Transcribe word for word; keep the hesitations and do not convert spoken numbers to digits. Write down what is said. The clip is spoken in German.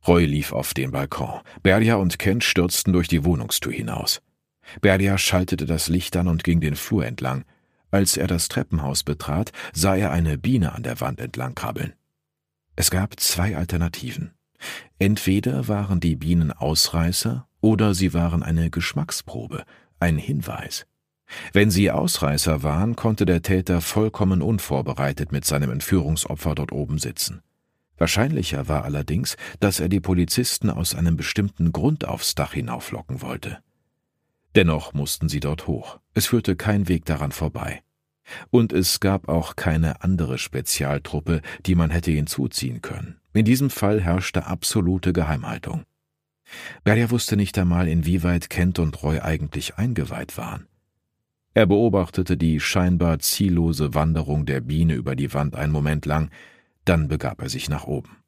Roy lief auf den Balkon. Berja und Kent stürzten durch die Wohnungstür hinaus. Berja schaltete das Licht an und ging den Flur entlang. Als er das Treppenhaus betrat, sah er eine Biene an der Wand entlang krabbeln. Es gab zwei Alternativen. Entweder waren die Bienen Ausreißer oder sie waren eine Geschmacksprobe, ein Hinweis. Wenn sie Ausreißer waren, konnte der Täter vollkommen unvorbereitet mit seinem Entführungsopfer dort oben sitzen. Wahrscheinlicher war allerdings, dass er die Polizisten aus einem bestimmten Grund aufs Dach hinauflocken wollte. Dennoch mussten sie dort hoch. Es führte kein Weg daran vorbei. Und es gab auch keine andere Spezialtruppe, die man hätte hinzuziehen können. In diesem Fall herrschte absolute Geheimhaltung. Berja wusste nicht einmal, inwieweit Kent und Roy eigentlich eingeweiht waren. Er beobachtete die scheinbar ziellose Wanderung der Biene über die Wand einen Moment lang, dann begab er sich nach oben.